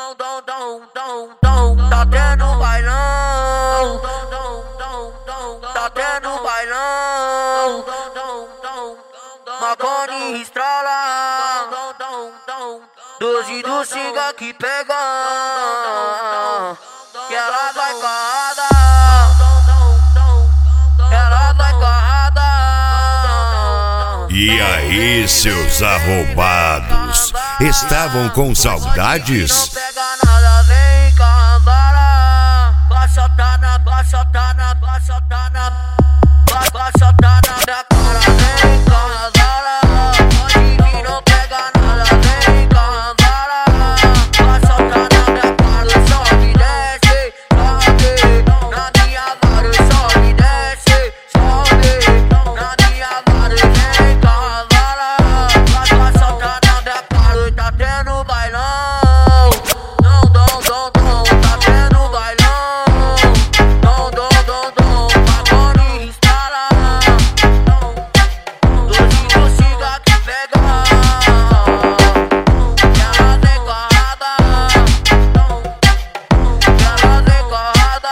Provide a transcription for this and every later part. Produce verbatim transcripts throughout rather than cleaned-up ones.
dom, dom, dom, dom, dom, tá tendo bailão. Tá tendo bailão. Macone estrala. Doze do Singa que pega. Que ela vai carrada. Ela vai carrada. E aí, seus arrombados, estavam com saudades? Pega nada, vem cavara. Baixa tá na, baixa tá na, baixa tá na, baixa tá na minha cara, vem cavara. Pode vir, não pega nada, vem cavara. Baixa tá na minha cara, sobe, desce, sobe. Na minha vara, sobe, desce, sobe. Na minha vara, vem cavara. Baixa tá na minha cara, tá tendo bailão. Não, dom, dom, dom, tá tendo bailão. Dom, dom, dom, dom, Macone estrala. Doze do Singa que pega. Que ela vem carrada. Que ela vem carrada.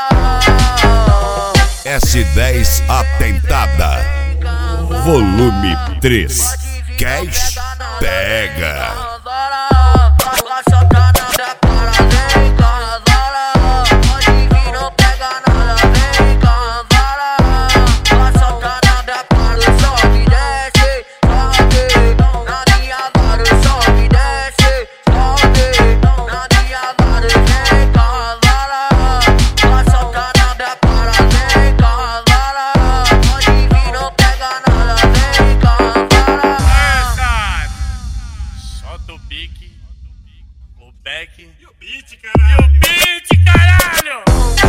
S dez Atentada, volume três. Cash pega. Baixa tá na minha cara, vem cavara. Pode vir, não pega nada, vem cavara. Baixa tá na minha cara, sobe, desce, sobe. Na minha vara, sobe, desce, sobe. Na minha vara, vem cavara. Baixa tá na minha cara, vem cavara. Pode vir, não pega nada, vem cavara. Solta o pique, o back e o beat, caralho! E o beat, caralho!